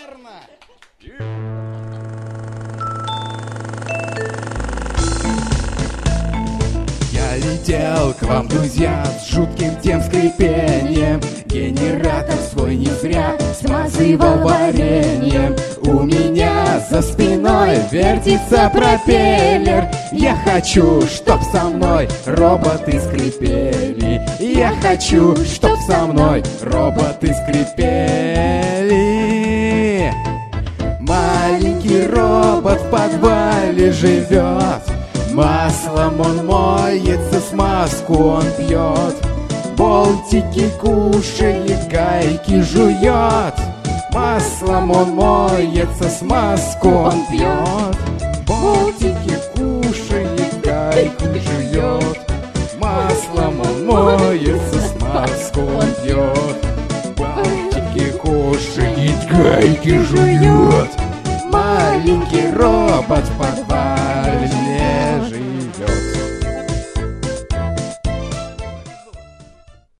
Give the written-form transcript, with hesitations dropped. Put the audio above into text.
Верно! Я летел к вам, друзья, с жутким тем скрипением. Генератор свой не зря смазывал вареньем. У меня за спиной вертится пропеллер. Я хочу, чтоб со мной роботы скрипели. Я хочу, чтоб со мной роботы скрипели. Маленький робот в подвале живет. Маслом он моется, смазку он пьет. Болтики кушает, гайки жует. Маслом он моется, смазку он пьет. Болтики кушает, гайки жует. Маслом он моется, смазку он пьет. Болтики кушает, гайки жует. Маленький робот в подвале